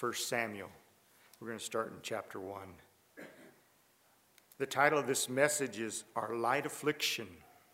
1 Samuel. We're going to start in chapter 1. The title of this message is Our Light Affliction.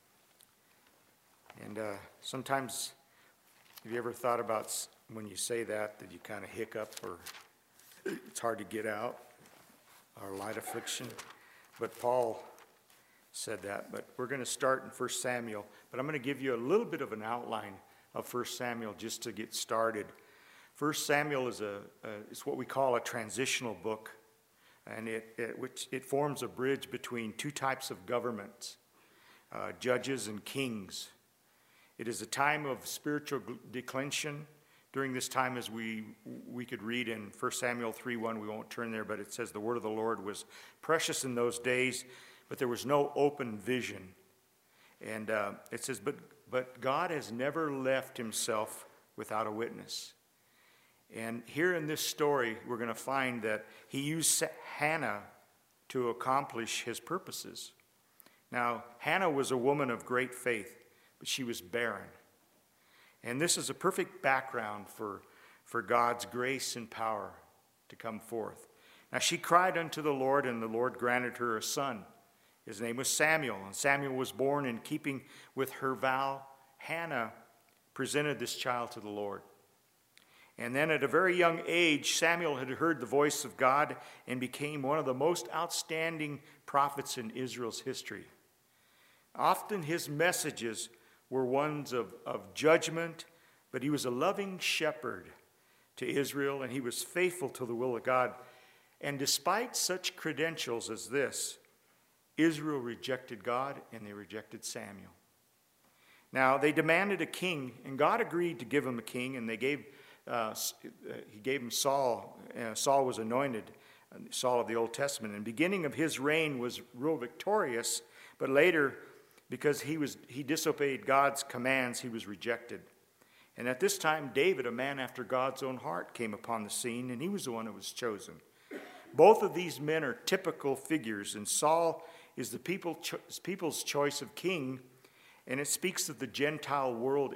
And sometimes, have you ever thought about when you say that you kind of hiccup or it's hard to get out? Our light affliction. But Paul said that. But we're going to start in 1 Samuel. But I'm going to give you a little bit of an outline of 1 Samuel just to get started. 1 Samuel is what we call a transitional book. And it forms a bridge between two types of governments, judges and kings. It is a time of spiritual declension. During this time, as we could read in 1 Samuel 3:1, we won't turn there, but it says the word of the Lord was precious in those days, but there was no open vision. And it says, but God has never left himself without a witness. And here in this story, we're going to find that he used Hannah to accomplish his purposes. Now, Hannah was a woman of great faith, but she was barren. And this is a perfect background for God's grace and power to come forth. Now, she cried unto the Lord, and the Lord granted her a son. His name was Samuel, and Samuel was born in keeping with her vow. Hannah presented this child to the Lord. And then at a very young age, Samuel had heard the voice of God and became one of the most outstanding prophets in Israel's history. Often his messages were ones of judgment, but he was a loving shepherd to Israel, and he was faithful to the will of God. And despite such credentials as this, Israel rejected God and they rejected Samuel. Now, they demanded a king, and God agreed to give him a king, and he gave him Saul. Saul was anointed, Saul of the Old Testament. And the beginning of his reign was real victorious, but later, because he disobeyed God's commands, he was rejected. And at this time, David, a man after God's own heart, came upon the scene, and he was the one who was chosen. Both of these men are typical figures, and Saul is the people's choice of king, and it speaks of the Gentile world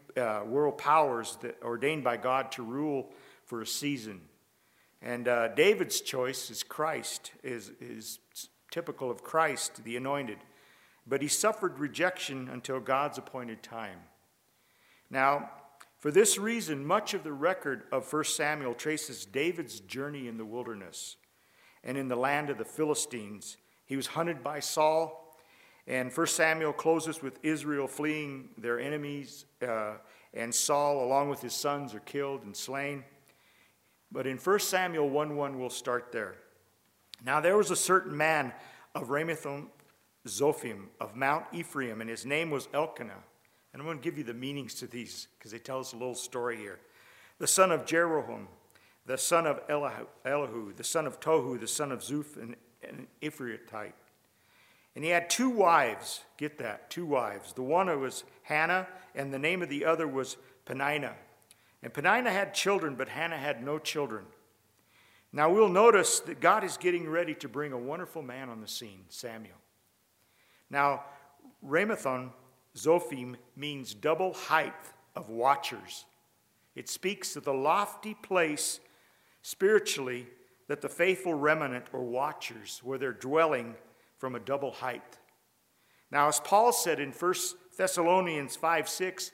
powers that ordained by God to rule for a season. And David's choice is Christ, is typical of Christ, the anointed. But he suffered rejection until God's appointed time. Now, for this reason, much of the record of 1 Samuel traces David's journey in the wilderness and in the land of the Philistines. He was hunted by Saul. And 1 Samuel closes with Israel fleeing their enemies, and Saul, along with his sons, are killed and slain. But in 1 Samuel 1:1, we'll start there. Now there was a certain man of Ramathaim Zophim of Mount Ephraim, and his name was Elkanah. And I'm going to give you the meanings to these because they tell us a little story here. The son of Jeroham, the son of Elihu, the son of Tohu, the son of Zuph, an Ephrathite. And he had two wives, get that, two wives. The one was Hannah, and the name of the other was Peninnah. And Peninnah had children, but Hannah had no children. Now we'll notice that God is getting ready to bring a wonderful man on the scene, Samuel. Now, Ramathaim Zophim means double height of watchers. It speaks of the lofty place spiritually that the faithful remnant or watchers where they're dwelling from a double height. Now, as Paul said in 1 Thessalonians 5:6,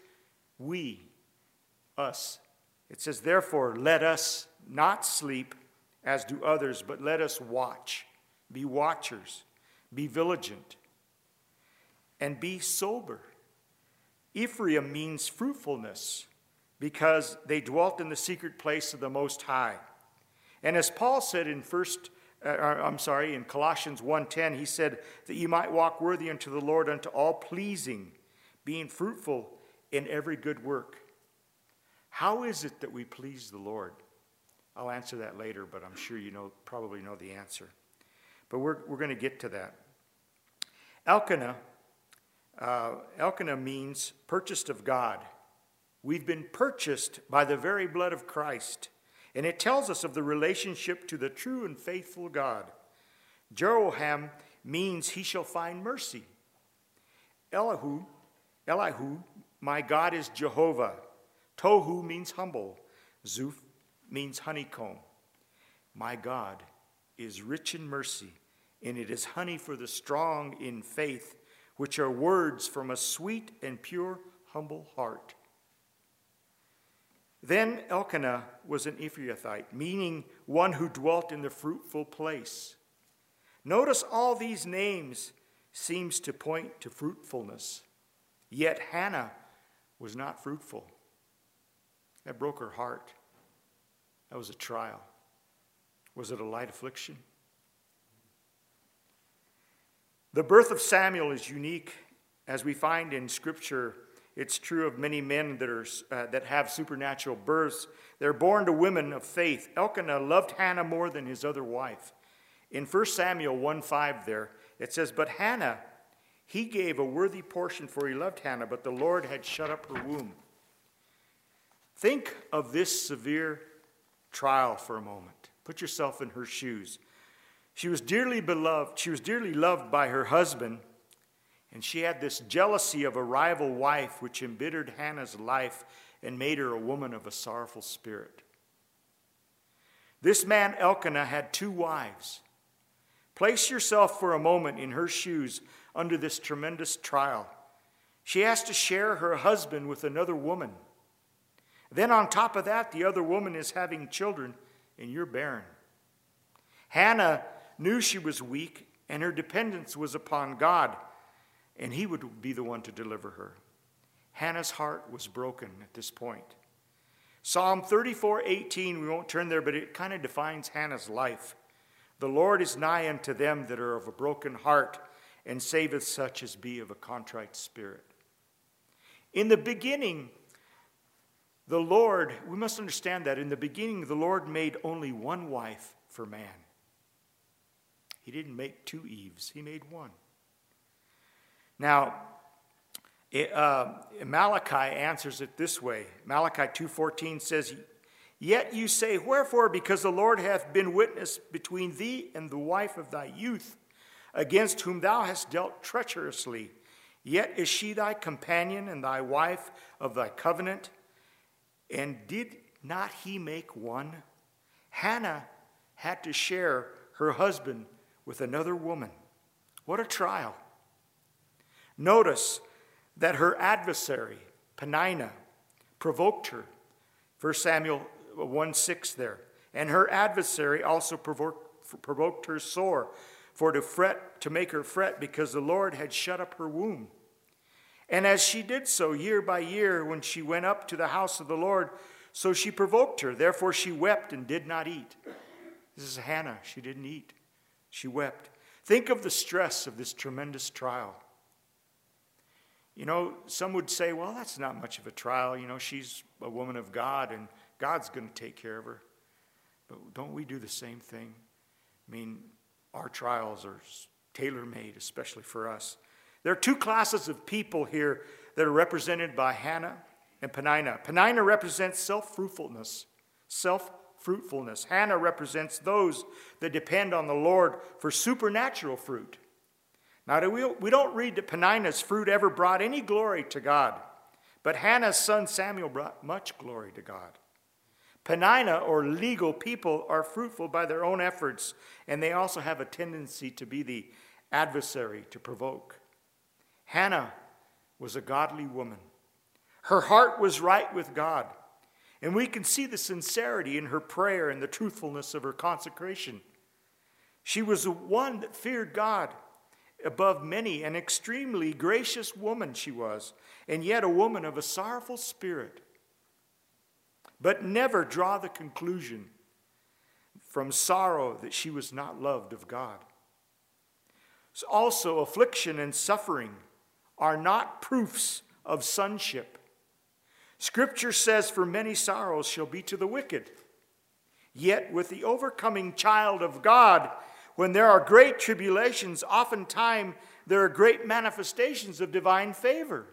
us. It says, therefore, let us not sleep as do others, but let us watch. Be watchers. Be vigilant. And be sober. Ephraim means fruitfulness because they dwelt in the secret place of the Most High. And as Paul said in Colossians 1:10, he said that you might walk worthy unto the Lord, unto all pleasing, being fruitful in every good work. How is it that we please the Lord? I'll answer that later, but I'm sure you probably know the answer. But we're going to get to that. Elkanah means purchased of God. We've been purchased by the very blood of Christ. And it tells us of the relationship to the true and faithful God. Jeroham means he shall find mercy. Elihu, my God is Jehovah. Tohu means humble. Zuph means honeycomb. My God is rich in mercy, and it is honey for the strong in faith, which are words from a sweet and pure, humble heart. Then Elkanah was an Ephrathite, meaning one who dwelt in the fruitful place. Notice all these names seems to point to fruitfulness. Yet Hannah was not fruitful. That broke her heart. That was a trial. Was it a light affliction? The birth of Samuel is unique. As we find in Scripture, it's true of many men that have supernatural births. They're born to women of faith. Elkanah loved Hannah more than his other wife. In 1 Samuel 1:5 there, it says, "But Hannah, he gave a worthy portion, for he loved Hannah, but the Lord had shut up her womb." Think of this severe trial for a moment. Put yourself in her shoes. She was dearly beloved. She was dearly loved by her husband, and she had this jealousy of a rival wife, which embittered Hannah's life and made her a woman of a sorrowful spirit. This man Elkanah had 2 wives. Place yourself for a moment in her shoes under this tremendous trial. She has to share her husband with another woman. Then on top of that, the other woman is having children, and you're barren. Hannah knew she was weak, and her dependence was upon God, and he would be the one to deliver her. Hannah's heart was broken at this point. Psalm 34:18, we won't turn there, but it kind of defines Hannah's life. "The Lord is nigh unto them that are of a broken heart, and saveth such as be of a contrite spirit." In the beginning, the Lord, we must understand that in the beginning, the Lord made only one wife for man. He didn't make 2 Eves, he made one. Now, Malachi answers it this way. Malachi 2:14 says, "Yet you say, wherefore? Because the Lord hath been witness between thee and the wife of thy youth, against whom thou hast dealt treacherously. Yet is she thy companion and thy wife of thy covenant. And did not he make one?" Hannah had to share her husband with another woman. What a trial. Notice that her adversary, Peninnah, provoked her. 1 Samuel 1:6 there. "And her adversary also provoked her sore, for to make her fret, because the Lord had shut up her womb. And as she did so year by year, when she went up to the house of the Lord, so she provoked her. Therefore she wept and did not eat." This is Hannah. She didn't eat. She wept. Think of the stress of this tremendous trial. You know, some would say, well, that's not much of a trial. You know, she's a woman of God, and God's going to take care of her. But don't we do the same thing? I mean, our trials are tailor-made, especially for us. There are 2 classes of people here that are represented by Hannah and Peninnah. Peninnah represents self-fruitfulness. Hannah represents those that depend on the Lord for supernatural fruit. Now, we don't read that Peninnah's fruit ever brought any glory to God, but Hannah's son Samuel brought much glory to God. Peninnah, or legal people, are fruitful by their own efforts, and they also have a tendency to be the adversary, to provoke. Hannah was a godly woman. Her heart was right with God, and we can see the sincerity in her prayer and the truthfulness of her consecration. She was the one that feared God above many, an extremely gracious woman she was, and yet a woman of a sorrowful spirit. But never draw the conclusion from sorrow that she was not loved of God. So also, affliction and suffering are not proofs of sonship. Scripture says, "For many sorrows shall be to the wicked." Yet with the overcoming child of God, when there are great tribulations, oftentimes there are great manifestations of divine favor.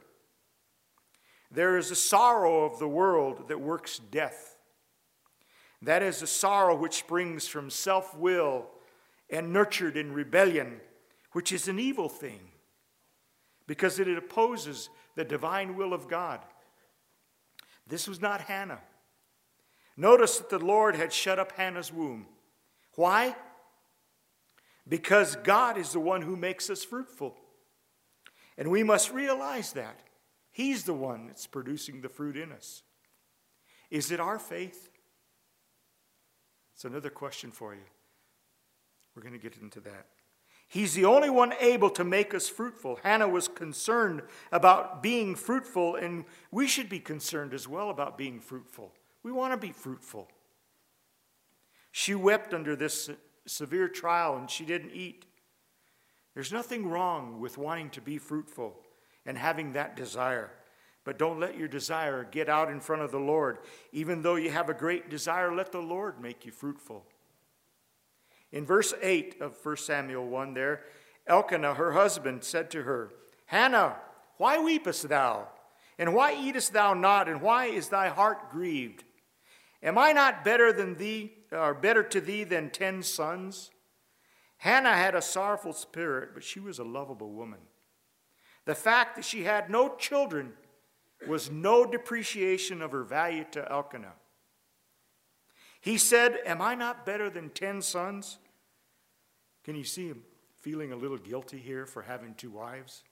There is a sorrow of the world that works death. That is a sorrow which springs from self-will and nurtured in rebellion, which is an evil thing, because it opposes the divine will of God. This was not Hannah. Notice that the Lord had shut up Hannah's womb. Why? Because God is the one who makes us fruitful. And we must realize that. He's the one that's producing the fruit in us. Is it our faith? It's another question for you. We're going to get into that. He's the only one able to make us fruitful. Hannah was concerned about being fruitful, and we should be concerned as well about being fruitful. We want to be fruitful. She wept under this severe trial, and she didn't eat. There's nothing wrong with wanting to be fruitful and having that desire. But don't let your desire get out in front of the Lord. Even though you have a great desire, let the Lord make you fruitful. In verse 8 of 1 Samuel 1 there, Elkanah, her husband, said to her, Hannah, why weepest thou? And why eatest thou not? And why is thy heart grieved? Am I not better to thee than 10 sons? Hannah had a sorrowful spirit, but she was a lovable woman. The fact that she had no children was no depreciation of her value to Elkanah. He said, am I not better than 10 sons? Can you see him feeling a little guilty here for having 2 wives?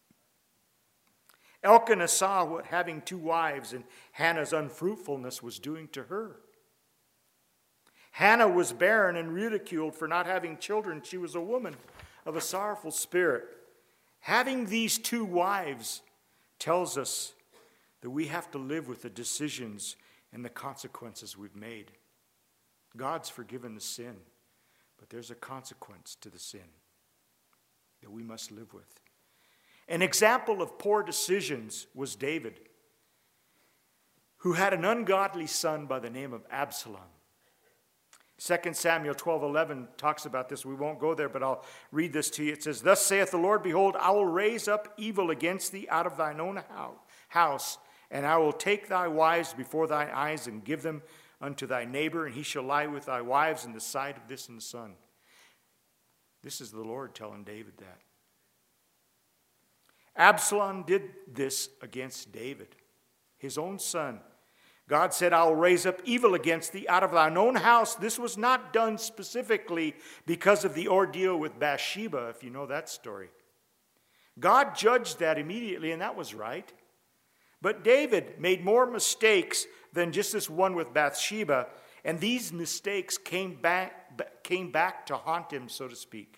Elkanah saw what having 2 wives and Hannah's unfruitfulness was doing to her. Hannah was barren and ridiculed for not having children. She was a woman of a sorrowful spirit. Having these 2 wives tells us that we have to live with the decisions and the consequences we've made. God's forgiven the sin, but there's a consequence to the sin that we must live with. An example of poor decisions was David, who had an ungodly son by the name of Absalom. 2 Samuel 12:11 talks about this. We won't go there, but I'll read this to you. It says, Thus saith the Lord, Behold, I will raise up evil against thee out of thine own house, and I will take thy wives before thine eyes and give them unto thy neighbor, and he shall lie with thy wives in the sight of this and the sun. This is the Lord telling David that. Absalom did this against David, his own son. God said, I will raise up evil against thee out of thine own house. This was not done specifically because of the ordeal with Bathsheba, if you know that story. God judged that immediately, and that was right. But David made more mistakes than just this one with Bathsheba, and these mistakes came back to haunt him, so to speak.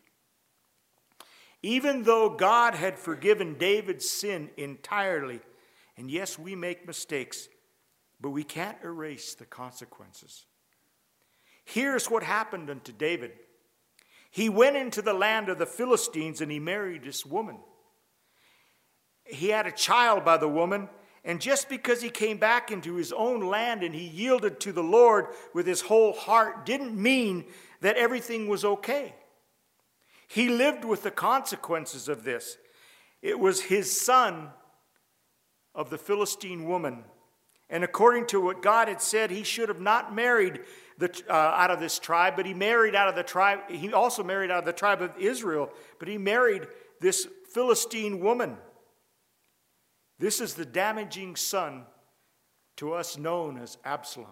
Even though God had forgiven David's sin entirely, and yes, we make mistakes, but we can't erase the consequences. Here's what happened unto David. He went into the land of the Philistines and he married this woman. He had a child by the woman, and just because he came back into his own land and he yielded to the Lord with his whole heart didn't mean that everything was okay. He lived with the consequences of this. It was his son of the Philistine woman. And according to what God had said, he should have not married out of this tribe, but he married out of the tribe. He also married out of the tribe of Israel, but he married this Philistine woman. This is the damaging son to us known as Absalom,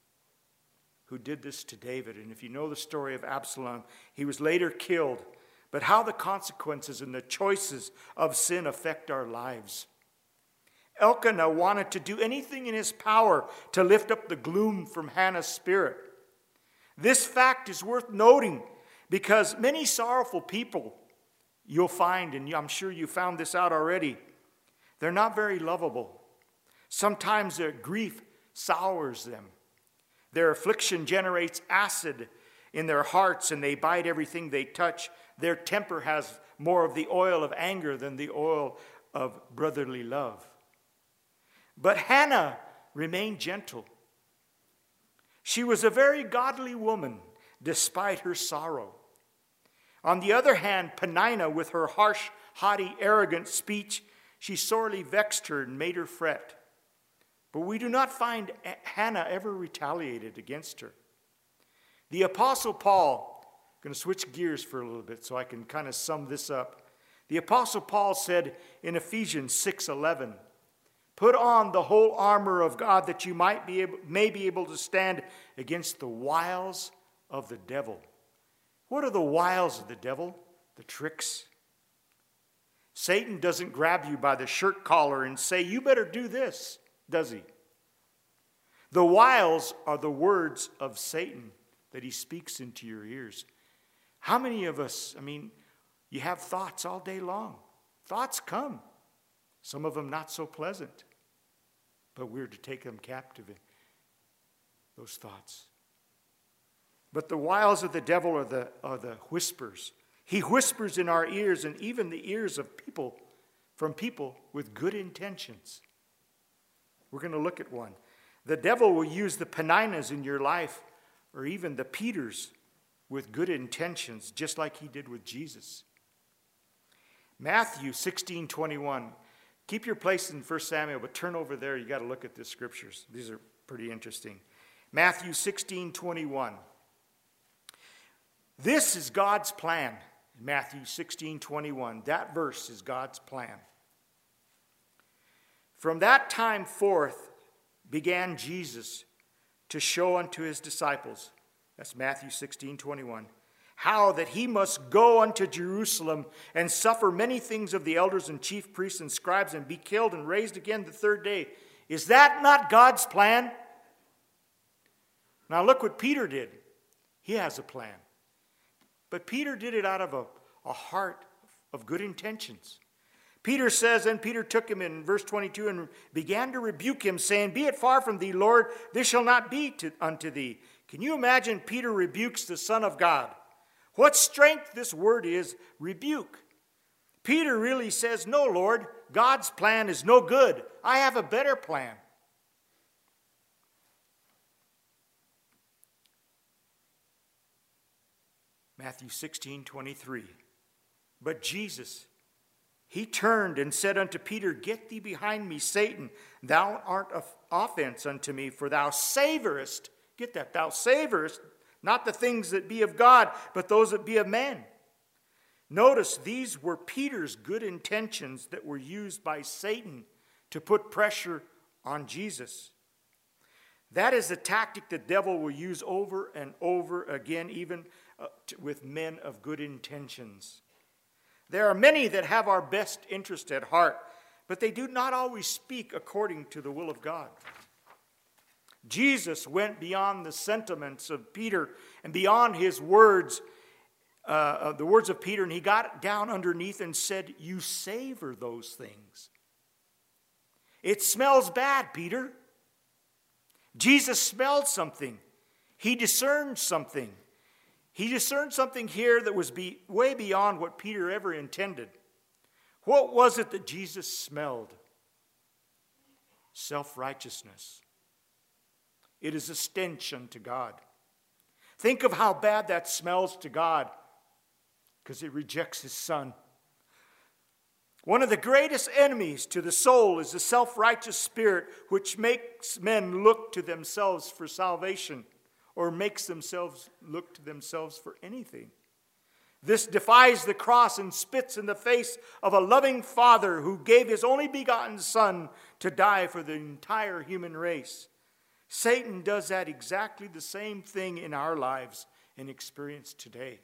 who did this to David. And if you know the story of Absalom, he was later killed. But how the consequences and the choices of sin affect our lives. Elkanah wanted to do anything in his power to lift up the gloom from Hannah's spirit. This fact is worth noting because many sorrowful people you'll find, and I'm sure you found this out already, they're not very lovable. Sometimes their grief sours them. Their affliction generates acid in their hearts and they bite everything they touch. Their temper has more of the oil of anger than the oil of brotherly love. But Hannah remained gentle. She was a very godly woman despite her sorrow. On the other hand, Peninnah, with her harsh, haughty, arrogant speech, she sorely vexed her and made her fret. But we do not find Hannah ever retaliated against her. The Apostle Paul, I'm going to switch gears for a little bit so I can kind of sum this up. The Apostle Paul said in Ephesians 6:11, Put on the whole armor of God that you may be able to stand against the wiles of the devil. What are the wiles of the devil? The tricks. Satan doesn't grab you by the shirt collar and say, you better do this, does he? The wiles are the words of Satan that he speaks into your ears. How many of us, you have thoughts all day long. Thoughts come. Some of them not so pleasant. But we're to take them captive, those thoughts. But the wiles of the devil are the whispers. He whispers in our ears and even the ears of people, from people with good intentions. We're going to look at one. The devil will use the Peninnahs in your life, or even the Peters, with good intentions, just like he did with Jesus. Matthew 16:21. Keep your place in 1 Samuel, but turn over there. You got to look at the scriptures. These are pretty interesting. Matthew 16:21. This is God's plan. Matthew 16:21. That verse is God's plan. From that time forth began Jesus to show unto his disciples, that's Matthew 16:21, how that he must go unto Jerusalem and suffer many things of the elders and chief priests and scribes and be killed and raised again the third day. Is that not God's plan? Now look what Peter did. He has a plan. But Peter did it out of a heart of good intentions. Peter says, and Peter took him in verse 22 and began to rebuke him, saying, Be it far from thee, Lord, this shall not be unto thee. Can you imagine Peter rebukes the Son of God? What strength this word is, rebuke. Peter really says, no, Lord, God's plan is no good. I have a better plan. Matthew 16:23. But Jesus, he turned and said unto Peter, Get thee behind me, Satan. Thou art of offense unto me, for thou savorest, get that, thou savorest, not the things that be of God, but those that be of men. Notice these were Peter's good intentions that were used by Satan to put pressure on Jesus. That is a tactic the devil will use over and over again, even with men of good intentions. There are many that have our best interest at heart, but they do not always speak according to the will of God. Jesus went beyond the sentiments of Peter and beyond his words, the words of Peter, and he got down underneath and said, You savor those things. It smells bad, Peter. Jesus smelled something. He discerned something. He discerned something here that was way beyond what Peter ever intended. What was it that Jesus smelled? Self-righteousness. It is a stench unto God. Think of how bad that smells to God, because it rejects his Son. One of the greatest enemies to the soul is the self-righteous spirit, which makes men look to themselves for salvation, or makes themselves look to themselves for anything. This defies the cross and spits in the face of a loving Father who gave his only begotten Son to die for the entire human race. Satan does that exactly the same thing in our lives and experience today.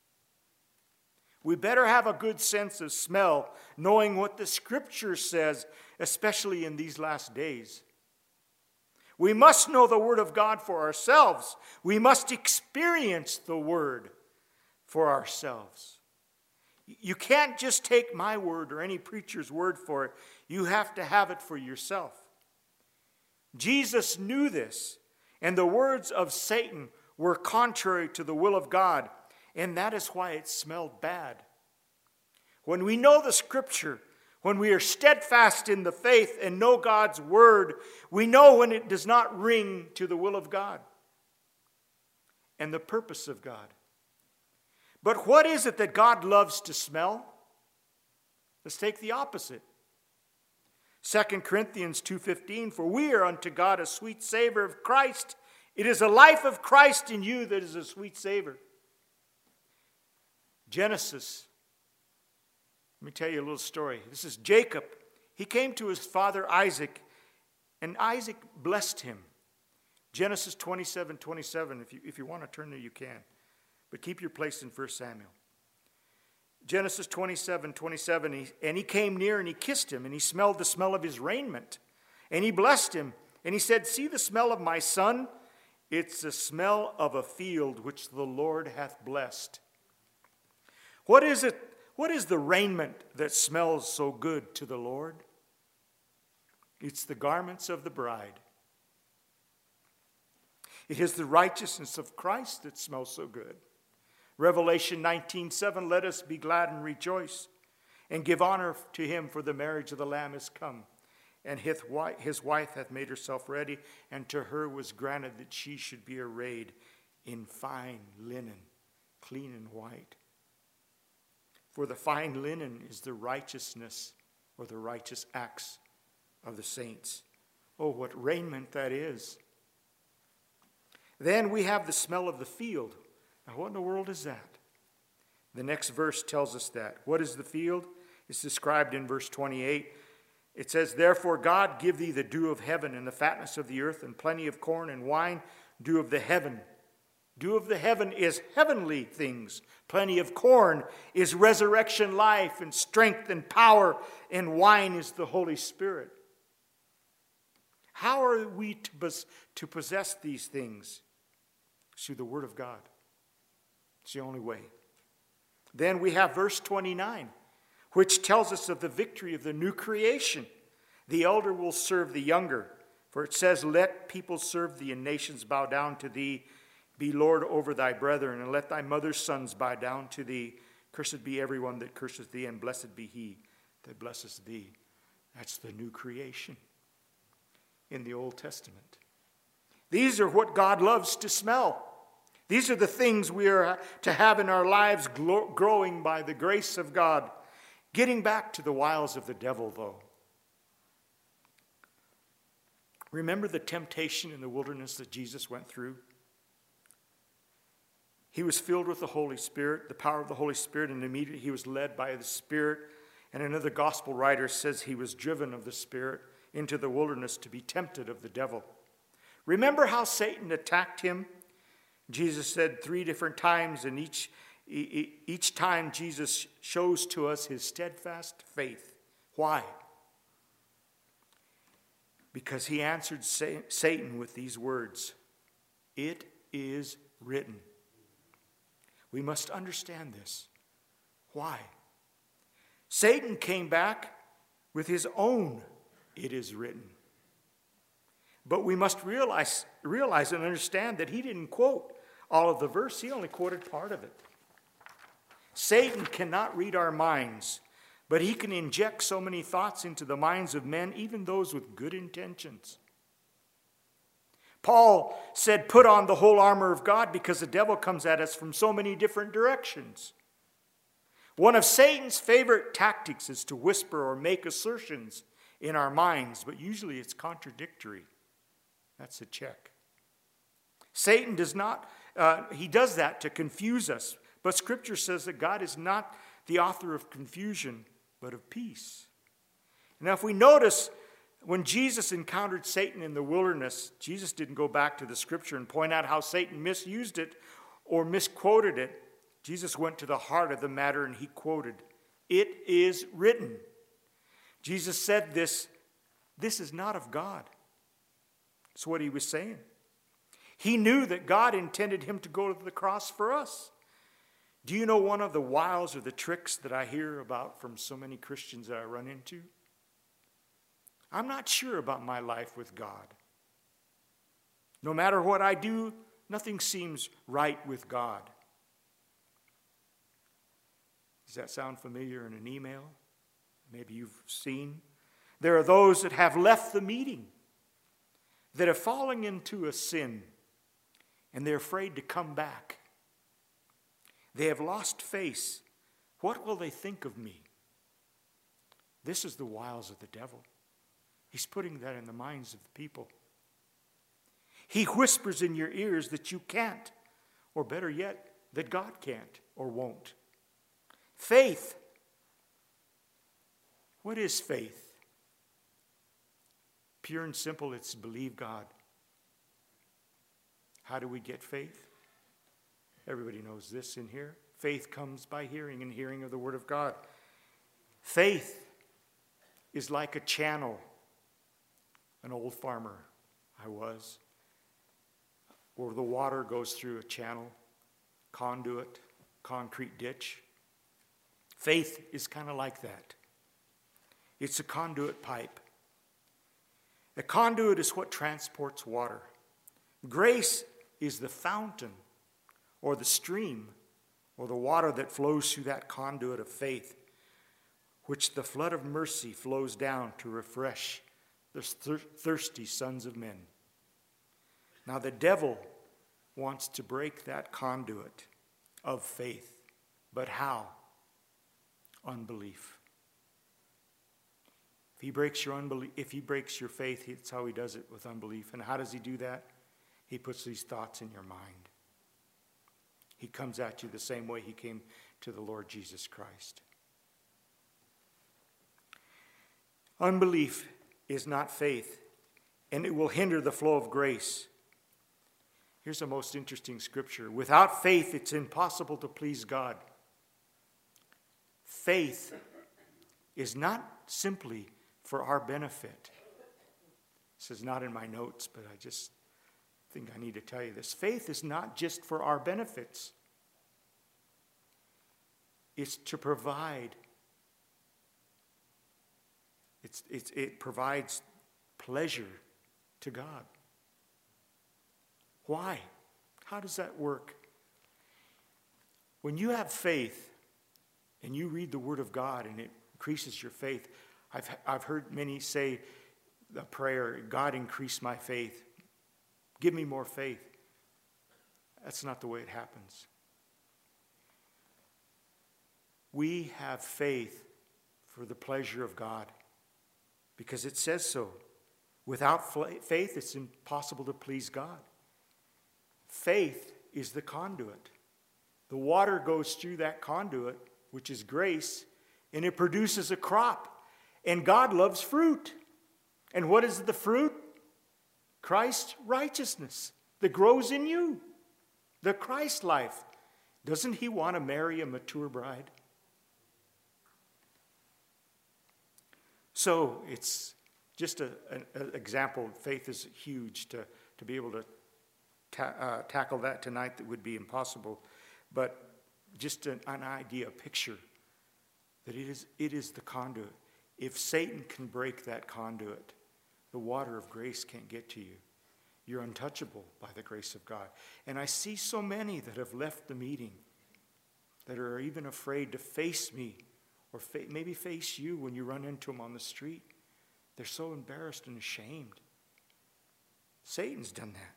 We better have a good sense of smell, knowing what the Scripture says, especially in these last days. We must know the Word of God for ourselves. We must experience the Word for ourselves. You can't just take my word or any preacher's word for it. You have to have it for yourself. Jesus knew this, and the words of Satan were contrary to the will of God, and that is why it smelled bad. When we know the Scripture, when we are steadfast in the faith and know God's word, we know when it does not ring to the will of God and the purpose of God. But what is it that God loves to smell? Let's take the opposite. 2 Corinthians 2:15, For we are unto God a sweet savor of Christ. It is a life of Christ in you that is a sweet savor. Genesis. Let me tell you a little story. This is Jacob. He came to his father Isaac, and Isaac blessed him. Genesis 27:27. If you want to turn there, you can. But keep your place in 1 Samuel. Genesis 27:27. And he came near and he kissed him, and he smelled the smell of his raiment. And he blessed him. And he said, see the smell of my son? It's the smell of a field which the Lord hath blessed. What is it? What is the raiment that smells so good to the Lord? It's the garments of the bride. It is the righteousness of Christ that smells so good. Revelation 19:7, let us be glad and rejoice and give honor to him, for the marriage of the Lamb is come. And his wife hath made herself ready, and to her was granted that she should be arrayed in fine linen, clean and white. For the fine linen is the righteousness or the righteous acts of the saints. Oh, what raiment that is. Then we have the smell of the field. Now, what in the world is that? The next verse tells us that. What is the field? It's described in verse 28. It says, therefore God give thee the dew of heaven and the fatness of the earth and plenty of corn and wine, dew of the heaven. Dew of the heaven is heavenly things. Plenty of corn is resurrection life and strength and power, and wine is the Holy Spirit. How are we to possess these things? Through the Word of God. It's the only way. Then we have verse 29, which tells us of the victory of the new creation. The elder will serve the younger. For it says, let people serve thee and nations bow down to thee. Be Lord over thy brethren, and let thy mother's sons bow down to thee. Cursed be everyone that curseth thee, and blessed be he that blesses thee. That's the new creation in the Old Testament. These are what God loves to smell. These are the things we are to have in our lives, growing by the grace of God. Getting back to the wiles of the devil, though. Remember the temptation in the wilderness that Jesus went through? He was filled with the Holy Spirit, the power of the Holy Spirit, and immediately he was led by the Spirit. And another gospel writer says he was driven of the Spirit into the wilderness to be tempted of the devil. Remember how Satan attacked him? Jesus said 3 different times, and each time Jesus shows to us his steadfast faith. Why? Because he answered Satan with these words, it is written. We must understand this. Why? Satan came back with his own, it is written. But we must realize and understand that he didn't quote all of the verse. He only quoted part of it. Satan cannot read our minds, but he can inject so many thoughts into the minds of men, even those with good intentions. Paul said, put on the whole armor of God, because the devil comes at us from so many different directions. One of Satan's favorite tactics is to whisper or make assertions in our minds, but usually it's contradictory. That's a check. Satan does not, he does that to confuse us. But Scripture says that God is not the author of confusion, but of peace. Now, if we notice, when Jesus encountered Satan in the wilderness, Jesus didn't go back to the Scripture and point out how Satan misused it or misquoted it. Jesus went to the heart of the matter and he quoted, it is written. Jesus said this is not of God. That's what he was saying. He knew that God intended him to go to the cross for us. Do you know one of the wiles or the tricks that I hear about from so many Christians that I run into? I'm not sure about my life with God. No matter what I do, nothing seems right with God. Does that sound familiar in an email? Maybe you've seen. There are those that have left the meeting, that are falling into a sin, and they're afraid to come back. They have lost face. What will they think of me? This is the wiles of the devil. He's putting that in the minds of the people. He whispers in your ears that you can't, or better yet, that God can't or won't. Faith. What is faith? pure and simple. It's believe God. How do we get faith? Everybody knows this in here. Faith comes by hearing, and hearing of the Word of God. Faith is like a channel. An old farmer I was, where the water goes through a channel, conduit, concrete ditch. Faith is kind of like that. It's a conduit pipe. A conduit is what transports water. Grace is the fountain or the stream or the water that flows through that conduit of faith, which the flood of mercy flows down to refresh the thirsty sons of men. Now the devil wants to break that conduit of faith. But how? Unbelief. If he breaks your faith, that's how he does it, with unbelief. And how does he do that? He puts these thoughts in your mind. He comes at you the same way he came to the Lord Jesus Christ. Unbelief is not faith, and it will hinder the flow of grace. Here's a most interesting scripture. Without faith, it's impossible to please God. Faith is not simply for our benefit. This is not in my notes, but I just think I need to tell you this. Faith is not just for our benefits. It's to provide. It provides pleasure to God. Why? How does that work? When you have faith and you read the Word of God and it increases your faith, I've heard many say the prayer, God, increase my faith. Give me more faith. That's not the way it happens. We have faith for the pleasure of God because it says so. Without faith, it's impossible to please God. Faith is the conduit. The water goes through that conduit, which is grace, and it produces a crop. And God loves fruit. And what is the fruit? Christ's righteousness that grows in you. The Christ life. Doesn't he want to marry a mature bride? So it's just an example. Faith is huge to be able to tackle that tonight. That would be impossible. But just an idea, a picture, that it is the conduit. If Satan can break that conduit, the water of grace can't get to you. You're untouchable by the grace of God. And I see so many that have left the meeting that are even afraid to face me or maybe face you when you run into them on the street. They're so embarrassed and ashamed. Satan's done that.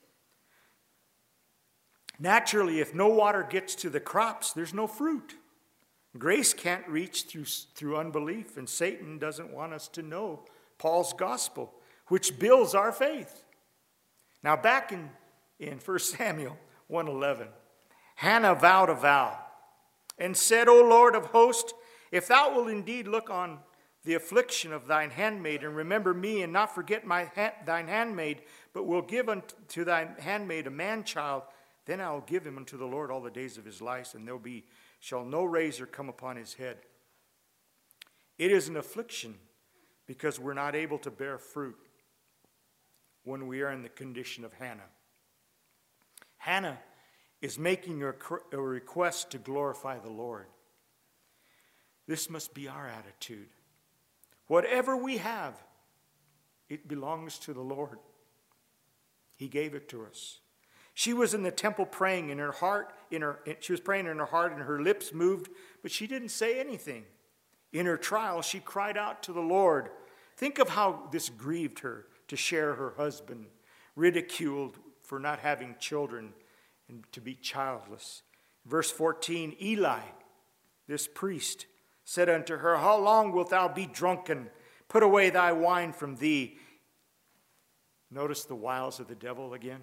Naturally, if no water gets to the crops, there's no fruit. Grace can't reach through unbelief, and Satan doesn't want us to know Paul's gospel, which builds our faith. Now, back in 1 Samuel 1:11, Hannah vowed a vow and said, O Lord of hosts, if thou wilt indeed look on the affliction of thine handmaid and remember me and not forget thine handmaid, but will give unto thy handmaid a man-child, then I will give him unto the Lord all the days of his life, and shall no razor come upon his head. It is an affliction because we're not able to bear fruit when we are in the condition of Hannah. Hannah is making a request to glorify the Lord. This must be our attitude. Whatever we have, it belongs to the Lord. He gave it to us. She was in the temple praying in her heart. She was praying in her heart, and her lips moved, but she didn't say anything. In her trial, she cried out to the Lord. Think of how this grieved her to share her husband, ridiculed for not having children and to be childless. Verse 14, Eli, this priest, said unto her, How long wilt thou be drunken? Put away thy wine from thee. Notice the wiles of the devil again.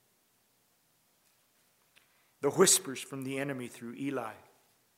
The whispers from the enemy through Eli.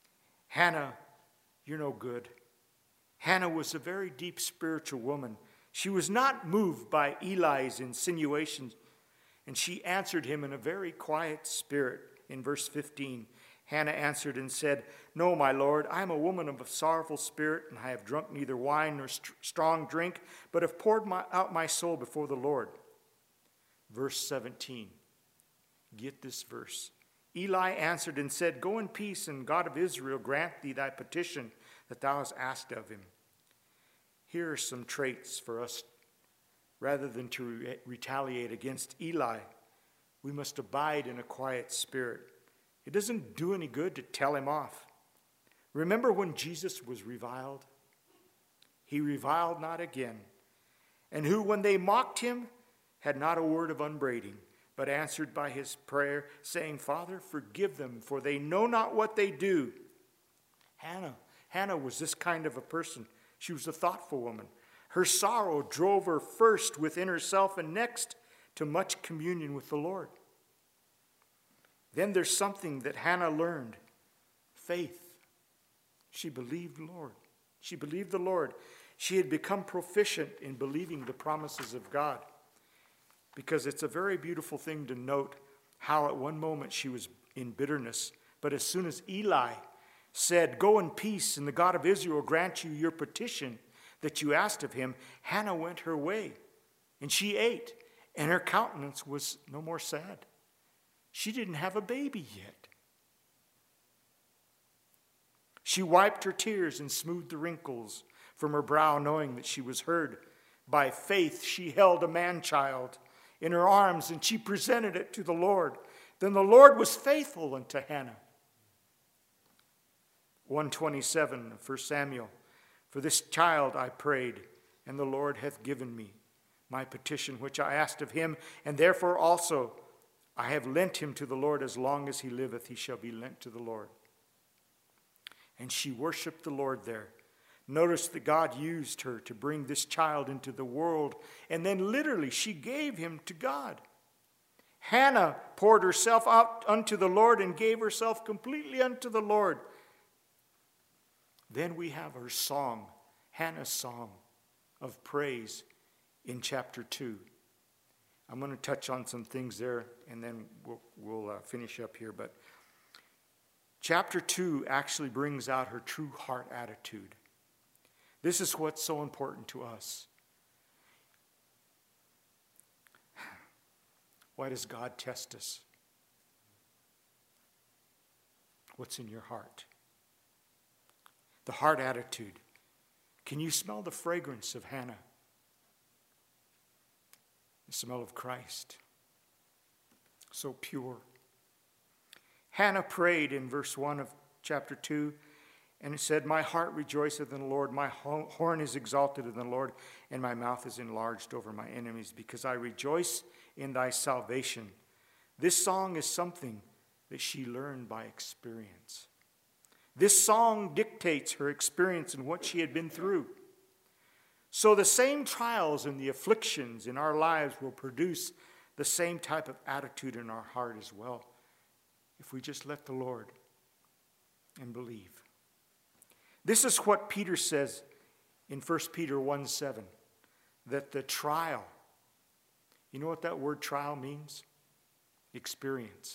Hannah, you're no good. Hannah was a very deep spiritual woman. She was not moved by Eli's insinuations, and she answered him in a very quiet spirit. In verse 15, Hannah answered and said, "No, my lord, I am a woman of a sorrowful spirit, and I have drunk neither wine nor strong drink, but have poured out my soul before the Lord." Verse 17, get this verse. Eli answered and said, "Go in peace, and God of Israel grant thee thy petition that thou hast asked of him." Here are some traits for us. Rather than to retaliate against Eli, we must abide in a quiet spirit. It doesn't do any good to tell him off. Remember when Jesus was reviled? He reviled not again. And who, when they mocked him, had not a word of upbraiding, but answered by his prayer, saying, "Father, forgive them, for they know not what they do." Hannah was this kind of a person. She was a thoughtful woman. Her sorrow drove her first within herself and next to much communion with the Lord. Then there's something that Hannah learned: faith. She believed the Lord. She believed the Lord. She had become proficient in believing the promises of God. Because it's a very beautiful thing to note how at one moment she was in bitterness, but as soon as Eli said, "Go in peace, and the God of Israel grant you your petition that you asked of him," Hannah went her way, and she ate, and her countenance was no more sad. She didn't have a baby yet. She wiped her tears and smoothed the wrinkles from her brow, knowing that she was heard. By faith she held a man-child in her arms, and she presented it to the Lord. Then the Lord was faithful unto Hannah. 127 of 1 Samuel. "For this child I prayed, and the Lord hath given me my petition which I asked of him, and therefore also I have lent him to the Lord. As long as he liveth, he shall be lent to the Lord." And she worshiped the Lord there. Notice that God used her to bring this child into the world, and then literally she gave him to God. Hannah poured herself out unto the Lord and gave herself completely unto the Lord. Then we have her song, Hannah's song of praise in chapter 2. I'm going to touch on some things there, and then we'll finish up here. But chapter 2 actually brings out her true heart attitude. This is what's so important to us. Why does God test us? What's in your heart? The heart attitude. Can you smell the fragrance of Hannah? The smell of Christ. So pure. Hannah prayed in verse 1 of chapter 2, and it said, "My heart rejoiceth in the Lord, my horn is exalted in the Lord, and my mouth is enlarged over my enemies, because I rejoice in thy salvation." This song is something that she learned by experience. This song dictates her experience and what she had been through. So the same trials and the afflictions in our lives will produce the same type of attitude in our heart as well, if we just let the Lord and believe. This is what Peter says in 1 Peter 1:7, that the trial, you know what that word trial means? Experience.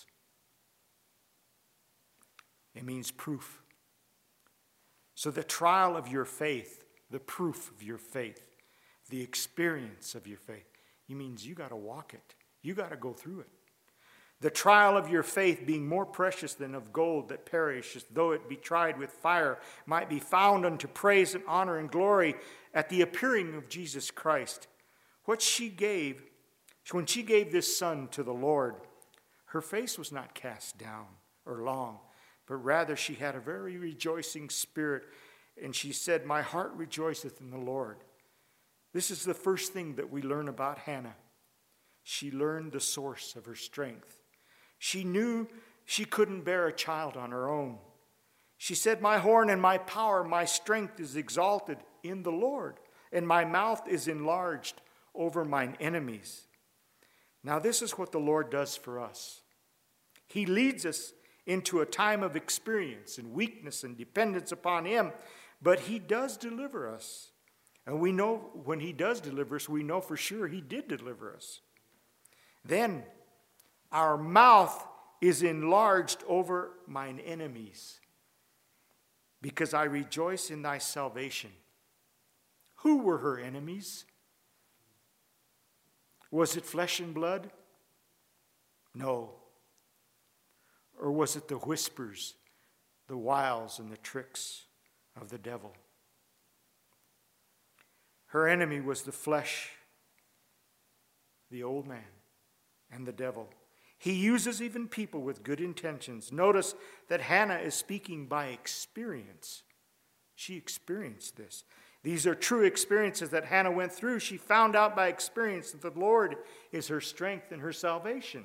It means proof. So the trial of your faith, the proof of your faith, the experience of your faith, it means you got to walk it. You got to go through it. The trial of your faith, being more precious than of gold that perisheth, though it be tried with fire, might be found unto praise and honor and glory at the appearing of Jesus Christ. What she gave, when she gave this son to the Lord, her face was not cast down or long, but rather she had a very rejoicing spirit, and she said, "My heart rejoiceth in the Lord." This is the first thing that we learn about Hannah. She learned the source of her strength. She knew she couldn't bear a child on her own. She said, "My horn and my power, my strength is exalted in the Lord, and my mouth is enlarged over mine enemies." Now this is what the Lord does for us. He leads us into a time of experience and weakness and dependence upon Him, but He does deliver us. And we know when he does deliver us, we know for sure he did deliver us. Then our mouth is enlarged over mine enemies, because I rejoice in thy salvation. Who were her enemies? Was it flesh and blood? No. Or was it the whispers, the wiles, and the tricks of the devil? Her enemy was the flesh, the old man, and the devil. He uses even people with good intentions. Notice that Hannah is speaking by experience. She experienced this. These are true experiences that Hannah went through. She found out by experience that the Lord is her strength and her salvation.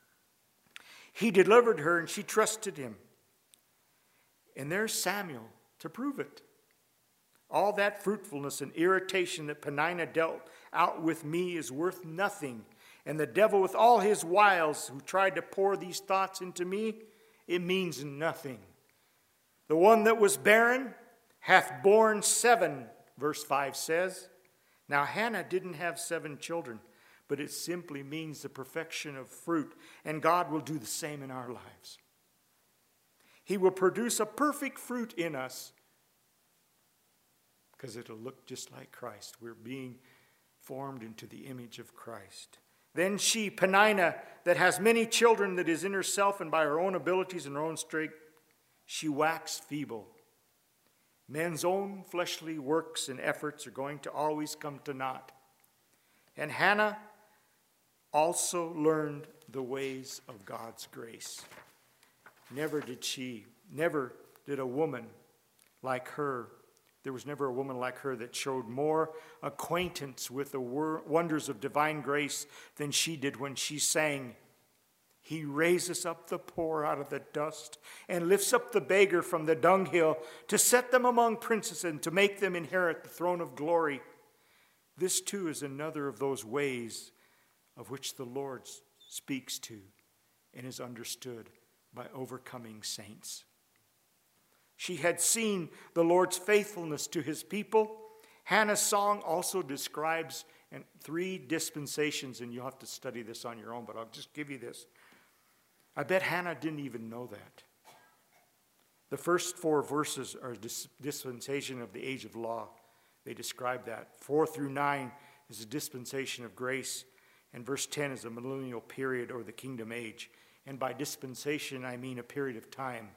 He delivered her and she trusted him. And there's Samuel to prove it. All that fruitfulness and irritation that Peninnah dealt out with me is worth nothing. And the devil with all his wiles who tried to pour these thoughts into me, it means nothing. The one that was barren hath borne 7, verse 5 says. Now Hannah didn't have 7 children, but it simply means the perfection of fruit. And God will do the same in our lives. He will produce a perfect fruit in us, because it'll look just like Christ. We're being formed into the image of Christ. Then she, Peninnah, that has many children, that is in herself and by her own abilities and her own strength, she waxed feeble. Men's own fleshly works and efforts are going to always come to naught. And Hannah also learned the ways of God's grace. Never did a woman like her. There was never a woman like her that showed more acquaintance with the wonders of divine grace than she did when she sang, He raises up the poor out of the dust and lifts up the beggar from the dunghill to set them among princes and to make them inherit the throne of glory. This too is another of those ways of which the Lord speaks to and is understood by overcoming saints. She had seen the Lord's faithfulness to his people. Hannah's song also describes 3 dispensations, and you'll have to study this on your own, but I'll just give you this. I bet Hannah didn't even know that. The first 4 verses are dispensation of the age of law. They describe that. 4 through 9 is a dispensation of grace, and verse 10 is a millennial period or the kingdom age. And by dispensation, I mean a period of time.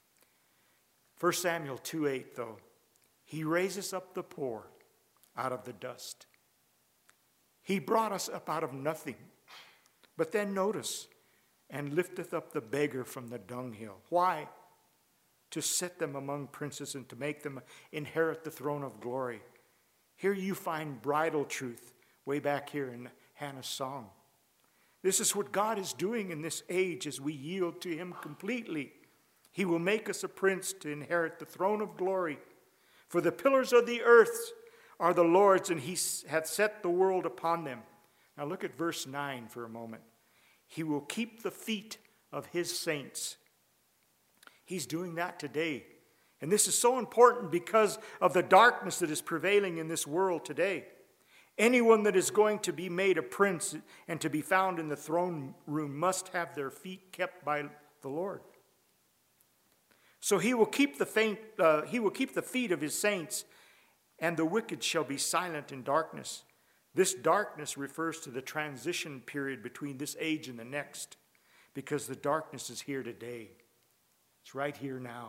1 Samuel 2:8, though, he raises up the poor out of the dust. He brought us up out of nothing. But then notice, and lifteth up the beggar from the dunghill. Why? To set them among princes and to make them inherit the throne of glory. Here you find bridal truth way back here in Hannah's song. This is what God is doing in this age as we yield to him completely. He will make us a prince to inherit the throne of glory. For the pillars of the earth are the Lord's, and he hath set the world upon them. Now look at verse 9 for a moment. He will keep the feet of his saints. He's doing that today. And this is so important because of the darkness that is prevailing in this world today. Anyone that is going to be made a prince and to be found in the throne room must have their feet kept by the Lord. So he will keep the feet of his saints, and the wicked shall be silent in darkness. This darkness refers to the transition period between this age and the next, because the darkness is here today. It's right here now.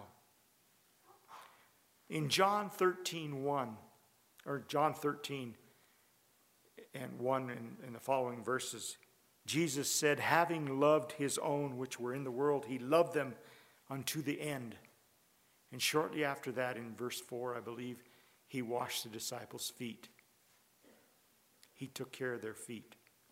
In John 13:1, or John 13 and 1 in the following verses, Jesus said, having loved his own which were in the world, he loved them unto the end. And shortly after that, in verse 4, I believe, he washed the disciples' feet. He took care of their feet.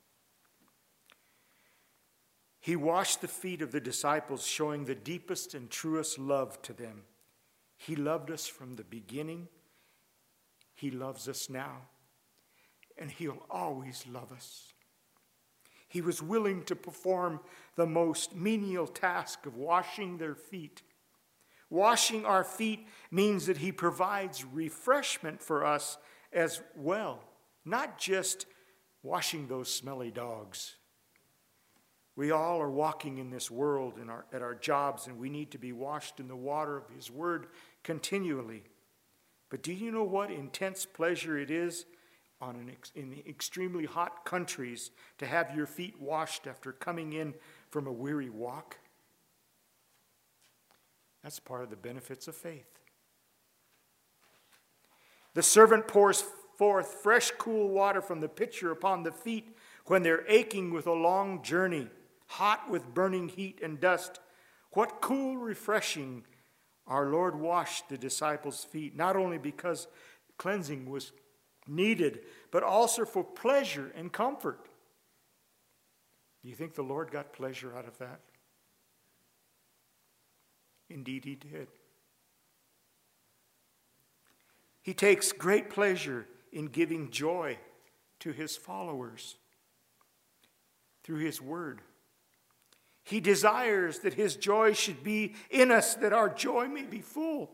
He washed the feet of the disciples, showing the deepest and truest love to them. He loved us from the beginning. He loves us now. And he'll always love us. He was willing to perform the most menial task of washing their feet. Washing our feet means that he provides refreshment for us as well, not just washing those smelly dogs. We all are walking in this world at our jobs, and we need to be washed in the water of His Word continually. But do you know what intense pleasure it is in extremely hot countries to have your feet washed after coming in from a weary walk? That's part of the benefits of faith. The servant pours forth fresh, cool water from the pitcher upon the feet when they're aching with a long journey, hot with burning heat and dust. What cool, refreshing our Lord washed the disciples' feet, not only because cleansing was needed, but also for pleasure and comfort. Do you think the Lord got pleasure out of that? Indeed, He did. He takes great pleasure in giving joy to His followers through His Word. He desires that His joy should be in us, that our joy may be full.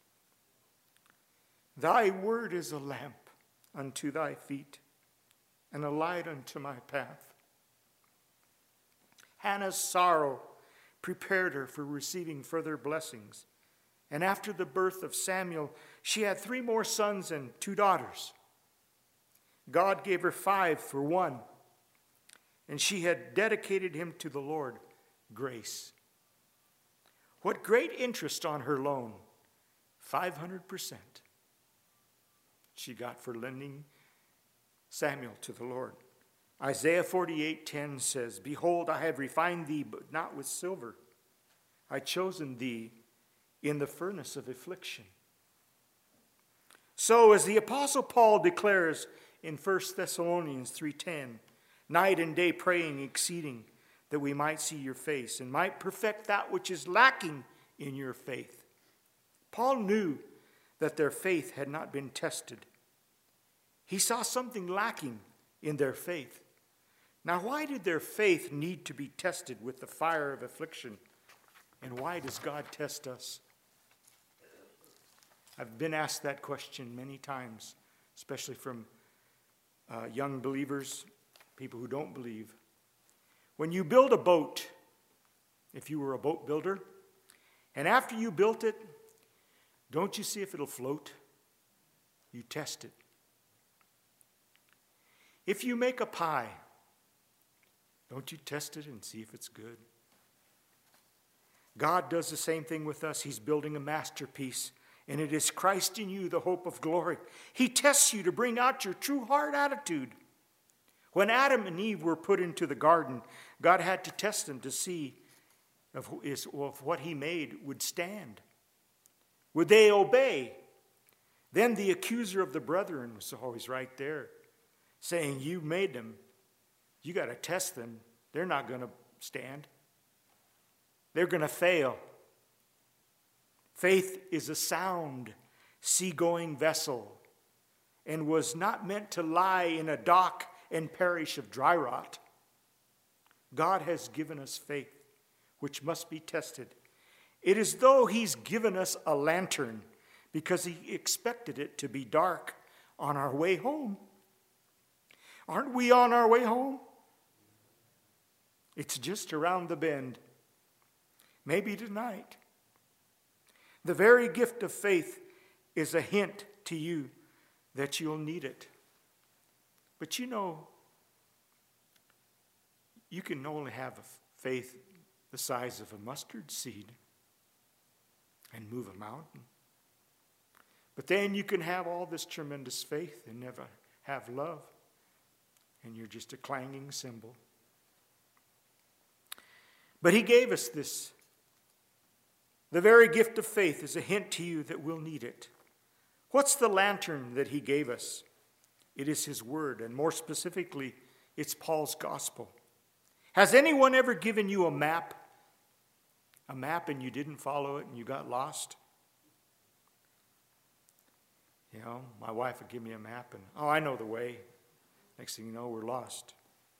Thy word is a lamp unto thy feet, and a light unto my path. Hannah's sorrow prepared her for receiving further blessings. And after the birth of Samuel, she had 3 more sons and 2 daughters. God gave her 5 for one, and she had dedicated him to the Lord. Grace. What great interest on her loan, 500%, she got for lending Samuel to the Lord. Isaiah 48:10 says, Behold, I have refined thee, but not with silver. I chosen thee in the furnace of affliction. So, as the Apostle Paul declares in 1 Thessalonians 3:10, night and day praying exceeding, that we might see your face and might perfect that which is lacking in your faith. Paul knew that their faith had not been tested. He saw something lacking in their faith. Now, why did their faith need to be tested with the fire of affliction? And why does God test us? I've been asked that question many times, especially from young believers, people who don't believe. When you build a boat, if you were a boat builder, and after you built it, don't you see if it'll float? You test it. If you make a pie, don't you test it and see if it's good? God does the same thing with us. He's building a masterpiece, and it is Christ in you, the hope of glory. He tests you to bring out your true heart attitude. When Adam and Eve were put into the garden, God had to test them to see if what He made would stand. Would they obey? Then the accuser of the brethren was always right there, saying, you made them. You got to test them. They're not going to stand. They're going to fail. Faith is a sound, seagoing vessel, and was not meant to lie in a dock and perish of dry rot. God has given us faith, which must be tested. It is though He's given us a lantern, because He expected it to be dark on our way home. Aren't we on our way home? It's just around the bend. Maybe tonight. The very gift of faith is a hint to you that you'll need it. But you know, you can only have a faith the size of a mustard seed and move a mountain. But then you can have all this tremendous faith and never have love, and you're just a clanging cymbal. But He gave us this. The very gift of faith is a hint to you that we'll need it. What's the lantern that He gave us? It is His Word, and more specifically, it's Paul's gospel. Has anyone ever given you a map and you didn't follow it and you got lost? You know, my wife would give me a map and, I know the way. Next thing you know, we're lost.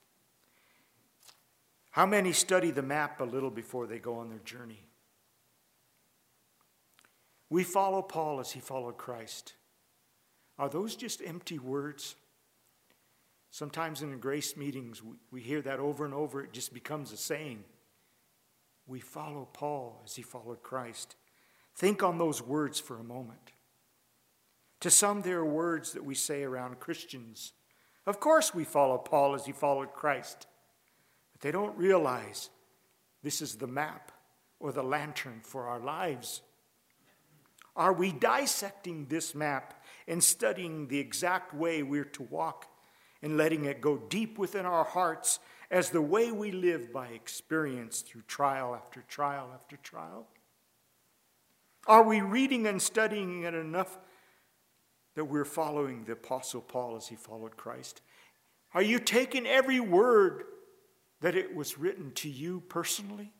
How many study the map a little before they go on their journey? We follow Paul as he followed Christ. Are those just empty words? Sometimes in the grace meetings, we hear that over and over. It just becomes a saying. We follow Paul as he followed Christ. Think on those words for a moment. To some, they are words that we say around Christians. Of course we follow Paul as he followed Christ. But they don't realize this is the map or the lantern for our lives. Are we dissecting this map and studying the exact way we're to walk and letting it go deep within our hearts as the way we live by experience through trial after trial after trial? Are we reading and studying it enough that we're following the Apostle Paul as he followed Christ? Are you taking every word that it was written to you personally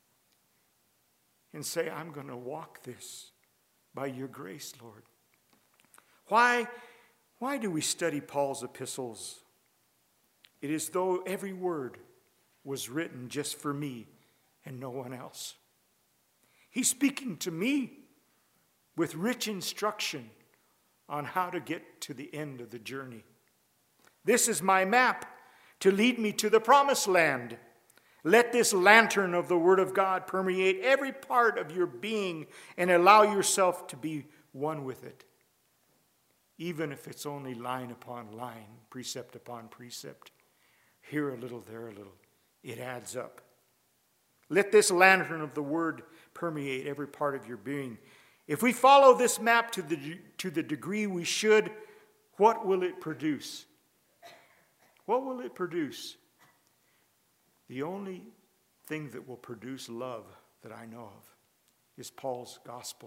and say, I'm going to walk this by your grace, Lord? Why do we study Paul's epistles? It is though every word was written just for me and no one else. He's speaking to me with rich instruction on how to get to the end of the journey. This is my map to lead me to the promised land. Let this lantern of the Word of God permeate every part of your being and allow yourself to be one with it. Even if it's only line upon line, precept upon precept. Here a little, there a little. It adds up. Let this lantern of the Word permeate every part of your being. If we follow this map to the degree we should, what will it produce? What will it produce? The only thing that will produce love that I know of is Paul's gospel.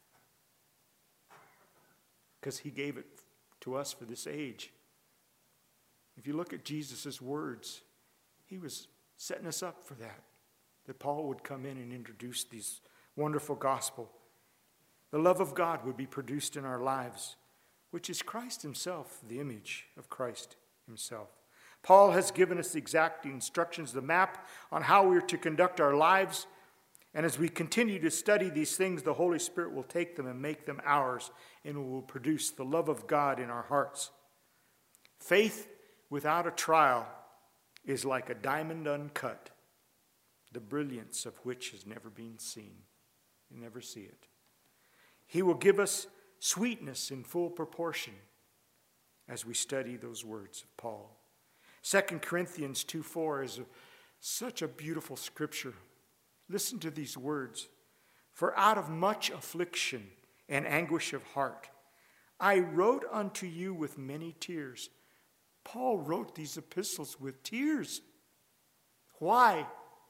Because he gave it to us for this age. If you look at Jesus' words, he was setting us up for that Paul would come in and introduce this wonderful gospel. The love of God would be produced in our lives, which is Christ himself, the image of Christ himself. Paul has given us the exact instructions, the map on how we're to conduct our lives. And as we continue to study these things, the Holy Spirit will take them and make them ours, and will produce the love of God in our hearts. Faith without a trial is like a diamond uncut, the brilliance of which has never been seen. You never see it. He will give us sweetness in full proportion as we study those words of Paul. 2 Corinthians 2:4 is such a beautiful scripture. Listen to these words. For out of much affliction and anguish of heart, I wrote unto you with many tears. Paul wrote these epistles with tears. Why?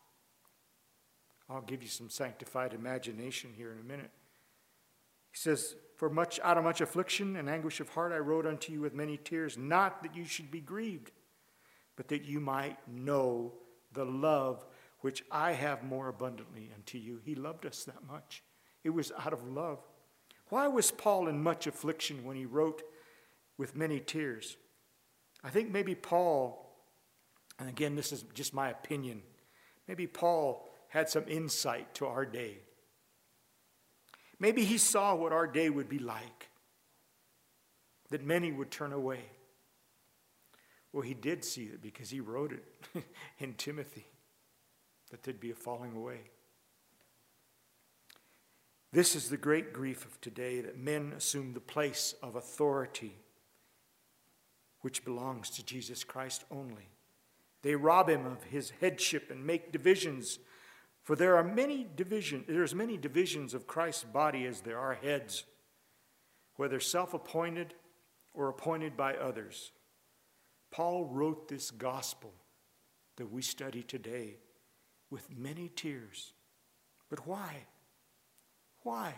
I'll give you some sanctified imagination here in a minute. He says, for out of much affliction and anguish of heart, I wrote unto you with many tears, not that you should be grieved, but that you might know the love which I have more abundantly unto you. He loved us that much. It was out of love. Why was Paul in much affliction when he wrote with many tears? I think maybe Paul, and again, this is just my opinion, maybe Paul had some insight to our day. Maybe he saw what our day would be like, that many would turn away. Well, he did see it because he wrote it in Timothy, that there'd be a falling away. This is the great grief of today, that men assume the place of authority which belongs to Jesus Christ only. They rob him of his headship and make divisions. For there's many divisions of Christ's body as there are heads, whether self-appointed or appointed by others. Paul wrote this gospel that we study today with many tears. But why? Why?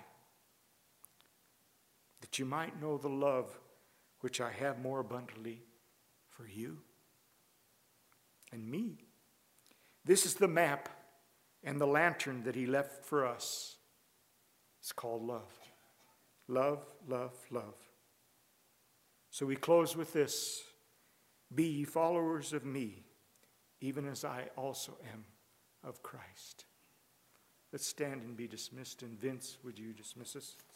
That you might know the love which I have more abundantly for you and me. This is the map and the lantern that he left for us. It's called love. Love, love, love. So we close with this. Be ye followers of me, even as I also am of Christ. Let's stand and be dismissed. And Vince, would you dismiss us?